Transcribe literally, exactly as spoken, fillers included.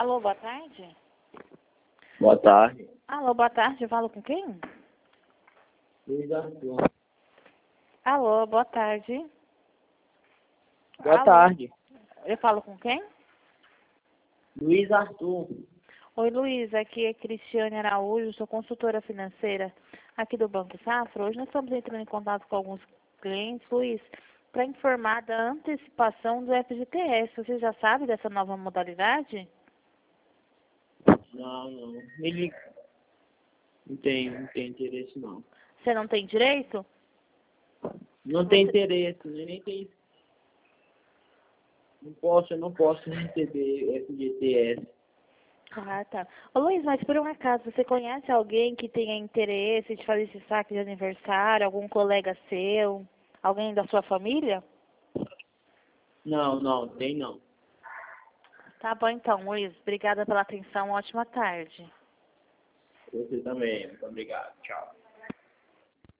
Alô, boa tarde. Boa tarde. Alô, boa tarde. Eu falo com quem? Luiz Arthur. Alô, boa tarde. Boa Alô. tarde. Eu falo com quem? Luiz Arthur. Oi, Luiz. Aqui é Cristiane Araújo, sou consultora financeira aqui do Banco Safra. Hoje nós estamos entrando em contato com alguns clientes, Luiz, para informar da antecipação do F G T S. Você já sabe dessa nova modalidade? Não, não. Ele não tem, não tem interesse, não. Você não tem direito? Não tem interesse, nem, nem tem... Não posso, eu não posso receber F G T S. Ah, tá. Ô, Luiz, mas por um acaso, você conhece alguém que tenha interesse de fazer esse saque de aniversário? Algum colega seu? Alguém da sua família? Não, não, tem não. Tá bom então, Luiz. Obrigada pela atenção. Ótima tarde. Você também. Muito obrigado. Tchau.